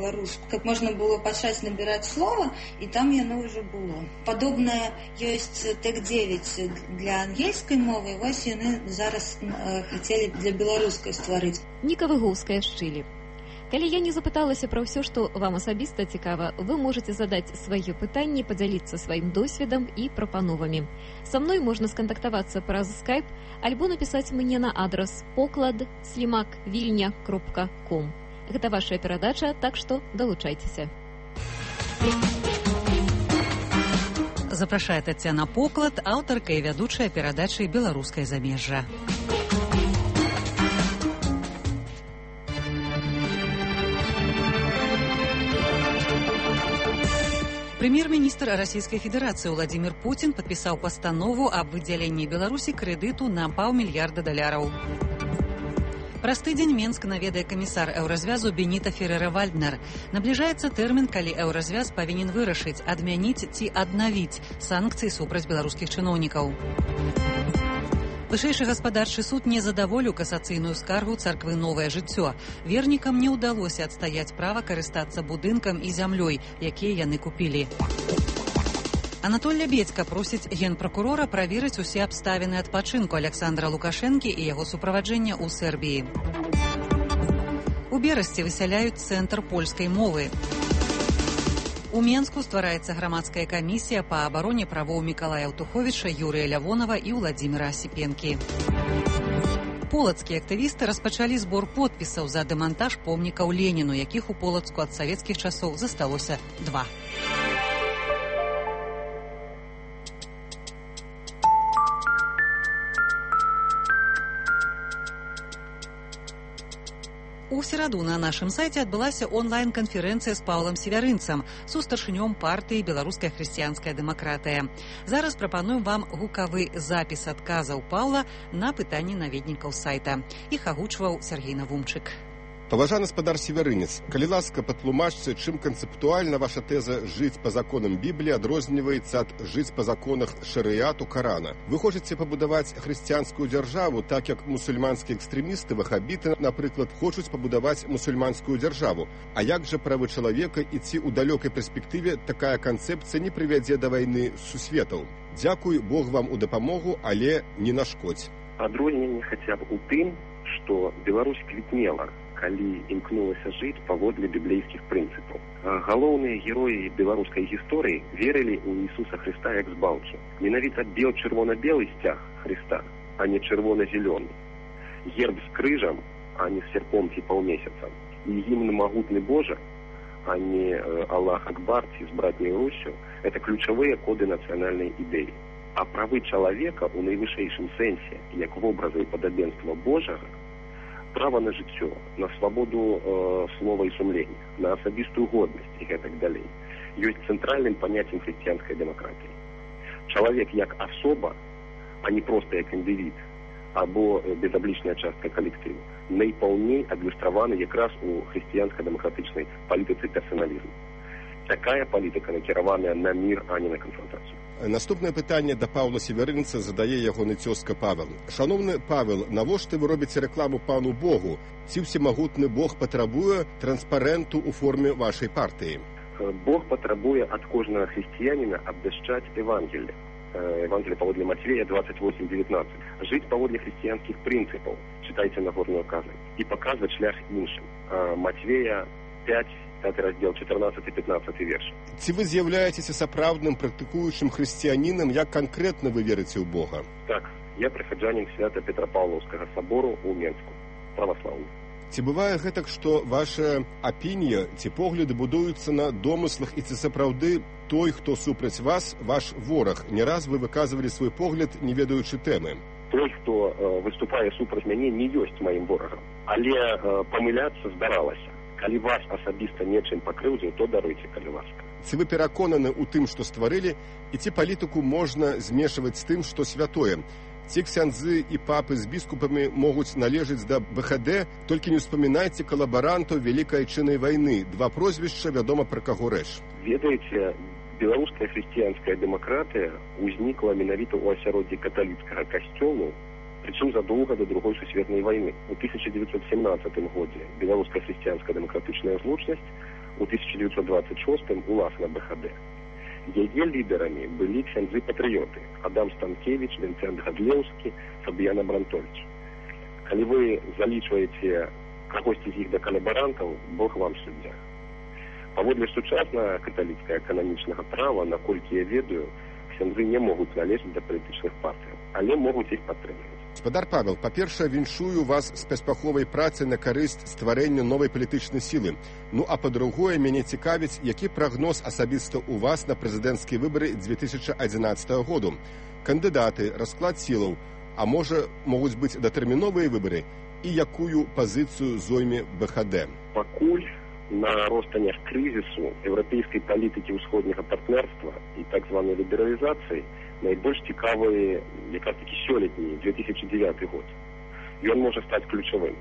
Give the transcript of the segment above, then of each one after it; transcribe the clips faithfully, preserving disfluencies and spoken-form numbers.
беларускую, каб можна было пачаць набіраць слова, і там яно ўжо было. Падобнае ёсць тэк дзевяць для ангельскай мовы, вось яны зараз э, хацелі для беларускай стварыць. Ніка Выгоўская шчылі. Калі я не запыталася пра ўсё, што вам асабіста цікава, вы можете задаць свае пытанні, падзяліцца сваім досведам і прапановамі. Са мной можна скантактавацца праз скайп альбо напісаць мне на адрас поклад слімак вільня кропка ком. Гэта вашая перадача, так што далучайцеся. Запрашае Таццяна Поклад, аўтарка і вядучая перадачы «Беларускае замежжа». Прэм'ер-міністр Расійскай Федэрацыі Владзімір Пуцін падпісаў пастанову аб выдзяленні Беларусі крэдыту на паўмільярда даляраў. Праз тыдзень Менск наведае камісар еўразвязу Беніта Ферера-Вальднер. Набліжаецца тэрмін, калі еўразвяз павінен вырашыць, адмяніць ці аднавіць санкцыі супраць беларускіх чыноўнікаў. Вышэйшы гаспадарчы суд не задаволіў касацыйную скаргу царквы «Новае жыццё». Вернікам не ўдалося адстаяць права карыстацца будынкам і зямлёй, якія яны купілі. Анатоль Лябедзька просіць генпракурора праверыць усе абставіны адпачынку Аляксандра Лукашэнкі і яго суправаджэння ў Сербіі. У Берасці высяляюць цэнтр польскай мовы. У Менску ствараецца грамадская камісія па абароне правоў Мікалая Аўтуховіча, Юрыя Лявонава і Ўладзіміра Асіпенкі. Полацкія актывісты распачалі збор подпісаў за дэмантаж помнікаў Леніну, якіх у Полацку ад савецкіх часоў засталося два. У сераду на нашым сайце адбылася онлайн-канферэнцыя з Паўлам Севярынцам, сустаршынём партыі «Беларуская хрысціянская дэмакратыя». Зараз прапануем вам гукавы запіс адказаў Паўла на пытанні наведнікаў сайта. Іх агучваў Сергей Навумчык. Паважаны спадар Севярынец, калі ласка, патлумачце, чым канцэптуальна ваша тэза «жыць па законам Бібліі» адрозніваецца ад «жыць па законах шарыяту Карана». Вы хочаце пабудаваць хрысціянскую дзяржаву, так як мусульманскія экстрэмісты, вахабіты, напрыклад, хочуць пабудаваць мусульманскую дзяржаву. А як жа правы чалавека і ці ў далёкай перспектыве такая канцэпцыя не прывядзе да вайны сусветаў? Дзякуй, Бог вам у дапамогу, але не нашкодзь. Адрозненне хаця б у тым, што Беларусь квітнела, калі імкнулася жыць паводле біблейскіх прынцыпаў. Галоўныя героі беларускай гісторыі верылі ў Ісуса Хрыста як збаўцу. Менавіта бел-чырвона-белы сцяг Хрыста, а не чырвона-зелёны. Герб з крыжам, а не з серпом ці паўмесяцам. І гімн «Магутны Божа», а не «Аллах Акбар» ці з братняй Руссю – это ключавыя коды нацыянальнай ідэі. А правы чалавека ў найвышэйшым сэнсе, як вобраза і падабенства Божага, права на жыццё, на свабоду э, слова і сумлення, на асабістую годнасць і гэтак далей, ёсць цэнтральным паняццем хрысціянскай дэмакратыі. Чалавек як асоба, а не проста як індывід, або безаблічная частка калектыву, найпаўней адлюстраваны якраз у хрысціянска-дэмакратычнай палітыцы персаналізму. Такая палітыка накіраваная на мір, а не на канфронтацыю. Наступнае пытанне да Паўла Севярынца задае ягоны цёзка Павел. Шановны Павел, навошта вы робіце рэкламу пану Богу? Ці ўсемагутны Бог патрабуе транспарэнту ў форме вашай партыі? Бог патрабуе ад кожнага хрысціяніна абвяшчаць Евангелие. Евангелие паводле Матвея двадцать восемь девятнадцать. Жыць паводле хрысціянскіх прынцыпаў, чытайце Нагорную казань, і паказваць шлях іншым. Матвея пять, пятый раздел, четырнадцатый пятнадцатый верш. Ці вы з'яўляецеся сапраўдным практыкуючым хрысціянінам, як канкрэтна вы верыце ў Бога? Так, я прыхаджанін Свята-Петропавлаўскага сабору ў Менску, праваслаўны. Ці бывае гэтак, што ваша апінія ці погляды будуюцца на домыслах, і ці сапраўды той, хто супраць вас, ваш вораг? Не раз вы выказвалі свой погляд, не ведаючы тэмы. Той, хто э, выступае супраць мяне, не ёсць маім ворагам, але э, памыляцца здаралася. Калі вас асабіста нечым пакрыўдзіў, то даруйце, калі ласка. Ці вы пераконаны ў тым, што стварылі, і ці палітыку можна змешваць з тым, што святое? Ці ксяндзы і папы з біскупамі могуць належыць да бэ ха дэ, толькі не ўспамінайце калабарантаў Вялікай Айчыннай вайны. Два прозвішча, вядома, пра каго рэч. Ведаеце, беларуская хрысціянская дэмакратыя ўзнікла менавіта ў асяроддзі каталіцкага касцёлу, причем задолго до другой сусветной войны. В тысяча девятьсот семнадцатом годзе белорусская христианская демократичная злучность у тысяча девятьсот двадцать шостым уласна БХД. Яе лідарамі былі ксяндзы-патрыёты Адам Станкевич, Вінцэнт Гадлеўскі, Фабіян Абрантович. Калі вы залічваеце кагосьці з іх да калабарантаў, Бог вам суддзя. Паводле сучаснага каталіцкага кананічнага права, наколькі я ведаю, ксяндзы не могуць належаць да палітычных партыяў, але могуць іх падтрымліваць. Гаспадар Павел, па-першае, віншую вас з паспяховай працы на карысць стварэння новай палітычнай сілы. Ну, а па-другое, мяне цікавіць, які прагноз асабіста ў вас на прэзідэнцкія выбары дзве тысячы адзінаццатага году. Кандыдаты, расклад сілаў, а можа, могуць быць датэрміновыя выбары, і якую пазіцыю зойме БХД? Пакуль на ростанях крызісу еўрапейскай палітыкі ўсходняга партнерства і так званай лібералізацыі найбольш цікавы якраз такі сёлетні две тысячи девятый год. Ён можа стаць ключавым.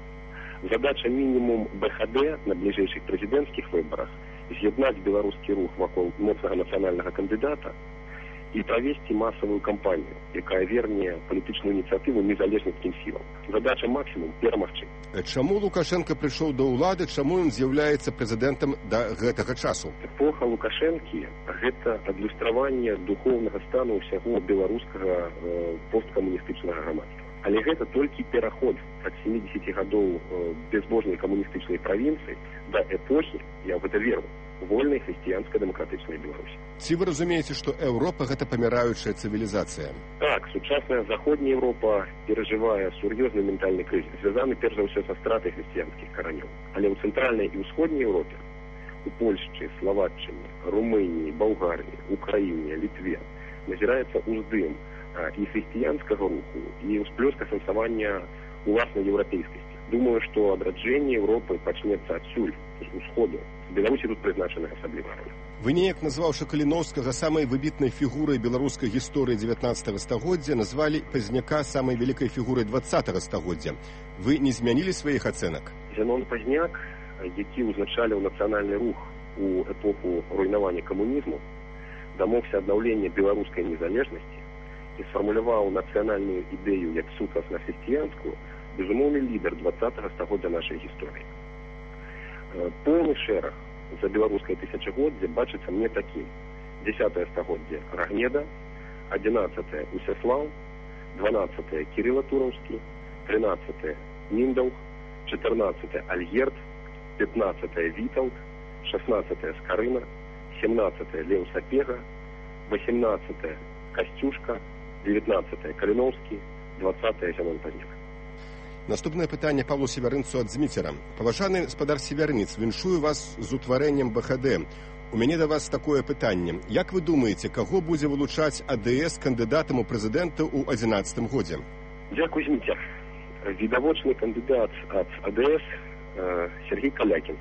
Задача мінімум БХД на бліжэйшых прэзідэнцкіх выбарах з'яднаць беларускі рух вакол моцнага нацыянальнага кандыдата і правесці масавую кампанію, якая верне палітычную ініцыятыву незалежніцкім сілам. Задача максімум перамагчы. Чаму Лукашенко прыйшоў да ўлады, чаму ён з'яўляецца прэзідэнтам да гэтага часу? Эпоха Лукашэнкі – гэта адлюстраванне духоўнага стану ўсяго беларускага э, посткамуністычнага грамадства. Але гэта толькі пераход ад сямідзесяці гадоў э, безбожнай камуністычнай правінцыі да эпохі, я ў гэта веру, вольнай хрысціянска-дэмакратычнай Беларусі. Ці вы разумееце, што Еўропа – гэта паміраючая цывілізацыя? Так, сучасная заходняя Еўропа перажывае сур'ёзны ментальны крызіс, звязаны перш за ўсё са стратай хрысціянскіх каранёў. Але ў цэнтральнай і ўсходняй Еўропе, у Польшчы, Славаччыне, Румыніі, Балгарыі, Украіне, Літве назіраецца ўздым і хрысціянскага руху, і ўсплёска сэнсавання уласнай еўрапейскасці. Думаю, што адраджэнне Еўропы пачнецца адсюль, з усходу. Беларусі тут прызначана асаблівая роля. Вы неяк, назваўшы Каліноўскага самай выбітнай фігурай беларускай гісторыі дзевятнаццатага стагоддзя, назвалі Пазняка самай вялікай фігурай дваццатага стагоддзя. Вы не змянілі сваіх ацэнак? Зенон Пазняк, які ўзначаліў нацыянальны рух у эпоху руйнавання камунізму, дамогся аднаўлення беларускай незалежнасці і сфармуляваў нацыянальную ідэю як сутнасна хрысціянскую, безумоўны лідар дваццатага стагоддзя нашай гісторыі. Поўны шэраг за беларускае тысячагоддзе бачыцца мне такім. Дзесятае стагоддзе Рагнеда, адзінаццатае Усяслаў, дванаццатае Кірыла Тураўскі, трынаццатае Міндаўг, чатырнаццатае Альгерд, пятнаццатае Вітаўт, шаснаццатае Скарына, семнаццатае Леў Сапега, васемнаццатае Касцюшка, дзевятнаццатае Каліноўскі, дваццатае Зенон Пазняк. Наступнае пытанне Павлу Севярынцу ад Дзміцера. Паважаны гаспадар Севярніц, віншую вас з утварэннем БХД. У мяне да вас такое пытанне. Як вы думаеце, каго будзе вылучаць АДС кандыдатам у прэзідэнта ў адзінаццатым годзе? Дзякуй, Зміцер. Відавочны кандыдат ад АДС э, Сергей Калякін.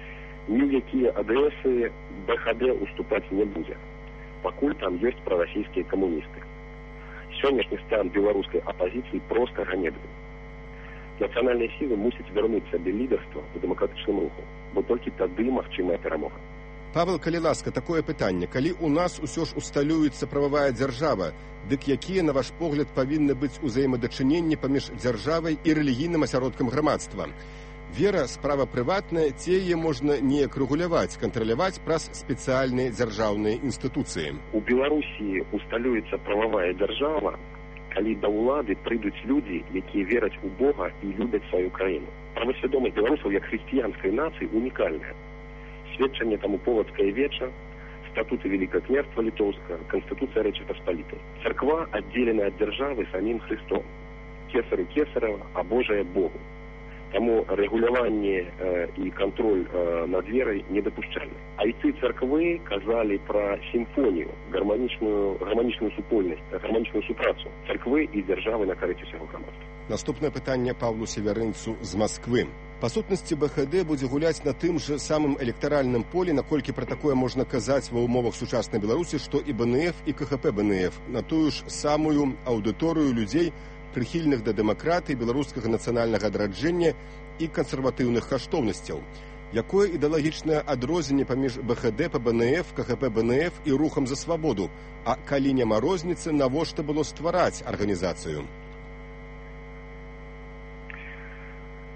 Ні ў якія АДСы БХД уступаць не будзе, пакуль там ёсць прарасійскія камуністы. Сённяшні стан беларускай апазіцыі проста ганебны. Нацыянальныя сілы мусяць вярнуць сабе лідарства ў дэмакратычным руху, бо толькі тады магчымая перамога. Павел, калі ласка, такое пытанне. Калі ў нас усё ж усталюецца прававая дзяржава, дык якія, на ваш погляд, павінны быць узаемадачыненні паміж дзяржавай і рэлігійным асяродкам грамадства? Вера – справа прыватная, ці яе можна неяк рэгуляваць, кантраляваць праз спецыяльныя дзяржаўныя інстытуцыі? У Беларусі усталюецца прававая дзяржава, калі да ўлады прыйдуць людзі, якія вераць у Бога і любяць сваю краіну. Правасвядомасць беларусаў як хрысціянскай нацыі унікальная. Сведчанне таму полацкае веча, статуты Великае княства Літоўскага, Канстытуцыя Рэчы Паспалітай. Царква аддзелена ад дзяржавы самім Христом. Кесару кесарава, а Божае Богу. Таму рэгуляванне э, і кантроль э, над верай недапушчальны. Айцы царквы казалі пра сімфонію, гарманічную, гарманічную супольнасць, гарманічную супрацу царквы і дзяржавы на карысе ўсяго грамадства. Наступнае пытанне Павлу Севярынцу з Масквы. Па сутнасці БХД будзе гуляць на тым жа самым электаральным полі, наколькі пра такое можна казаць ва ўмовах сучаснай Беларусі, што і БНФ, і КХП БНФ, на тую ж самую аўдыторыю людзей, прыхільных да дэмакратыі, беларускага нацыянальнага адраджэння і кансерватыўных каштоўнасцяў. Якое ідэалагічнае адрозненне паміж БХД па БНФ, КХП БНФ і рухам за свабоду? А калі няма розніцы, навошта было ствараць арганізацыю? Беларуская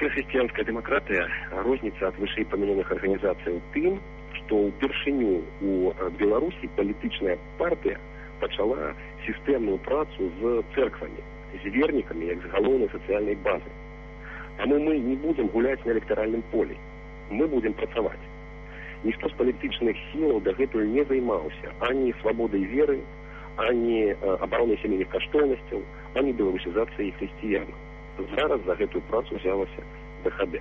Беларуская хрысціянская дэмакратыя розніцца ад вышэйпамянёных арганізацый тым, што ўпершыню у Беларусі палітычная партыя пачала сістэмную працу з цэрквамі, з вернікамі, як з галоўнай сацыяльнай базы. Таму мы не будзем гуляць на электаральным полі. Мы будзем працаваць. Ніхто з палітычных сілаў дагэтуль не займаўся ані свабодай веры, ані абаронай сямейных каштоўнасцяў, ані беларусізацыяй хрысціян. Зараз за гэтую працу взялася БХД.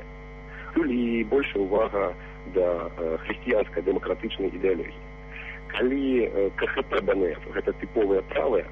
І большая увага да хрысціянскай дэмакратычнай ідэалогіі. Калі КХП БНФ гэта тыповая правая,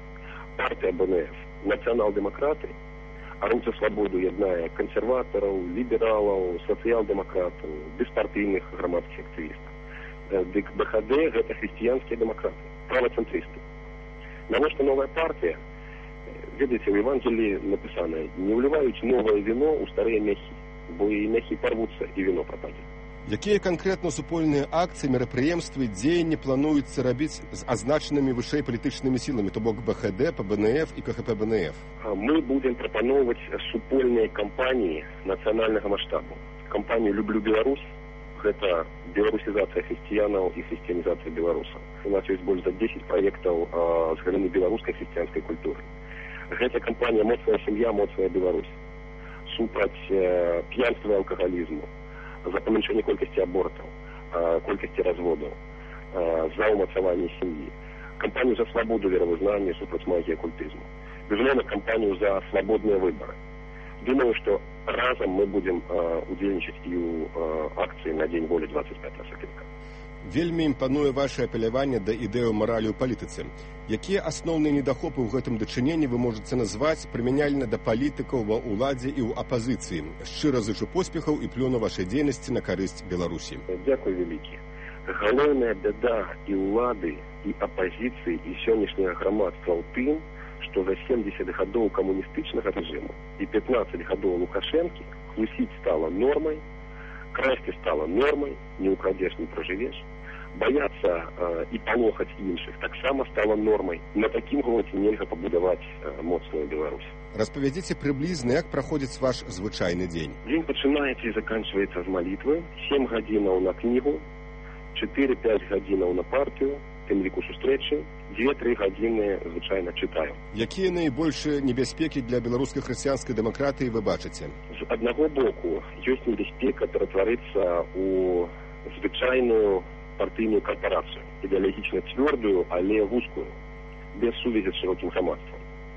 партыя БНФ, нацыянал-дэмакраты, а рух за свабоду яднае кансерватараў, лібералаў, сацыял-дэмакратаў, беспартыйных грамадскіх актывістаў. Дык БХД гэта хрысціянскія дэмакраты, правацэнтрысты. Навошта новая партыя? Ведаеце, у Евангелии написано: не вливають новое вино у старые мяхи, бо и мяхи порвутся, и вино пропадет. Якія канкрэтна супольныя акцыі, мерапрыемствы, дзеянні плануецца рабіць з азначанымі вышэй палітычнымі сіламі, то бок БХД, ПБНФ і КХП БНФ? Мы будем прапаноўваць супольныя кампаніі нацыянальнага маштабу. Кампанію «Люблю Беларусь» — гэта беларусізацыя хрысціянаў і хрысціянізацыя беларусаў. У нас ёсць больш за дзесяць праектаў з галіны беларускай хрысціянскай культуры. Гэта кампанія «Моцная сям'я, моцная Беларусь», супраць э, п'янства і алкагалізму, за памяншэнне колькасці абортаў, э, колькасці разводаў, э, за ўмацаванне сям'і, кампанію за свабоду веравызнання, супраць магіі акультызму, безумоўна, кампанію за свабодныя выбары. Думаю, што разам мы будзем э, удзельнічаць і ў э, акцыі на Дзень волі двадцать пятого сакавіка. Вельмі імпануе ваше апеляванне да ідэю маралі ў палітыцы. Якія асноўныя недахопы ў гэтым дачыненні вы можаце назваць прымяняльна да палітыкаў ва ўладзе і ў апазіцыі? Шчыра зычу поспехаў і плёну вашай дзейнасці на карысць Беларусі. Дзякуй вялікі. Галоўная бяда і ўлады, і апазіцыі, і сённяшняга грамадства ў тым, што за семьдесят гадоў камуністычнага рэжыму і пятнадцать гадоў Лукашэнкі хлусіць стала нормай, красці стала нормай, не украдзеш, не пражывеш. Бояться э, і палохаць іншых таксама стала нормай. На такім гроце нельга пабудаваць э, моцную Беларусь. Распавядзіце прыблізна, як праходзіць ваш звычайны дзень. Дзень пачынаецца і заканчваецца з малітвы, сем гадзінаў на кнігу, чатыры-пяць гадзінаў на партыю, тым ліку сустрэчы, дзве-тры гадзіны звычайна чытаю. Якія найбольшыя небяспекі для беларускай хрысціянскай дэмакратыі вы бачыце? З аднаго боку, ёсць небяспека ператварыцца ў звычайную партыйную карпорацыю, ідэалагічна цвёрдую, але вузкую, без сувязі з шырокім грамадствам.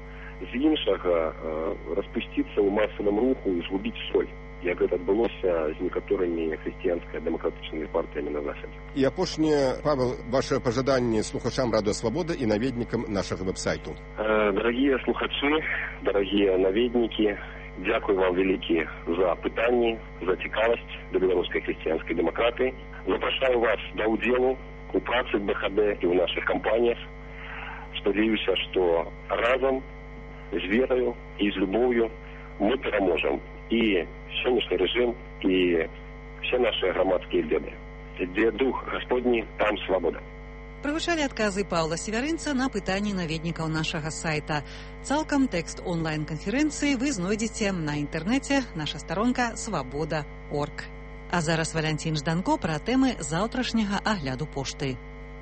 З іншага, распусціцца ў масавым руху і згубіць соль, як гэта адбылося з некаторымі хрысціянска-дэмакратычнымі партыямі на захадзе. І апошняе, Павел, ваше пажаданне слухачам Радыё Свабода і наведнікам нашага вэб-сайту. Дарагія слухачы, дарагія наведнікі, дзякуй вам вялікі за пытанні, за цікавасць да беларускай хрысціянскай дэмакратыі. Запрашаю вас да ўдзелу у працы БХД і ў нашых кампаніях. Спадзяюся, што разам з вераю і з любоўю мы пераможам і сённяшні рэжым, і все наши грамадскія беды. Дзе дух Гасподні, там свабода. Прагучалі адказы Паўла Севярынца на пытанні наведнікаў нашага сайта. Цалкам тэкст онлайн-канферэнцыі вы знойдзеце на інтэрнэце, наша старонка свабода крапка орг. А зараз Валянцін Жданко пра тэмы заўтрашняга агляду пошты.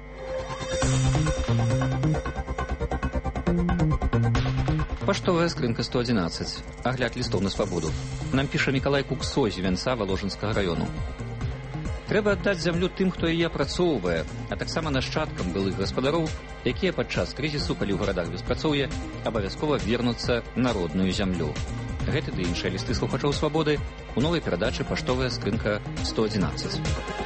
Паштовая скрынка сто одиннадцать. Агляд лістоў на свабоду. Нам піша Мікалай Куксо з Вянца Валожынскага раёну. Трэба аддаць зямлю тым, хто яе апрацоўвае, а таксама нашчадкам былых гаспадароў, якія падчас крызісу, калі ў гарадах беспрацоўе, абавязкова вернуцца на родную зямлю. Гэты ды іншыя лісты слухачоў свабоды у новай перадачы «Паштовая скрынка сто одиннадцать».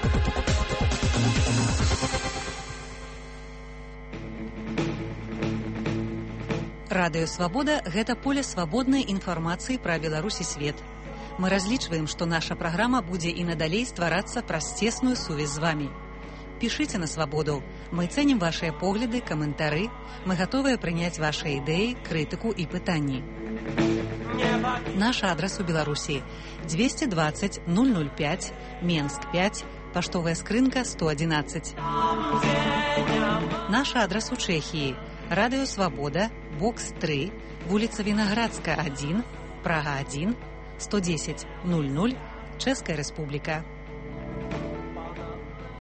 Радыё Свабода – гэта поле свабоднай інфармацыі пра Беларусь і свет. Мы разлічваем, што наша праграма будзе і надалей стварацца праз цесную сувязь з вамі. Пішыце на свабоду. Мы цэнім вашыя погляды, каментары. Мы гатовыя прыняць вашыя ідэі, крытыку і пытанні. Наш адрас у Беларусі двести двадцать ноль ноль пять, Менск пять, паштовая скрынка сто одиннадцать. Наш адрас у Чэхіі Радыё Свабода, бокс три, вуліца Вінаградская один, Прага один, сто десять ноль ноль, Чэшская Рэспублика.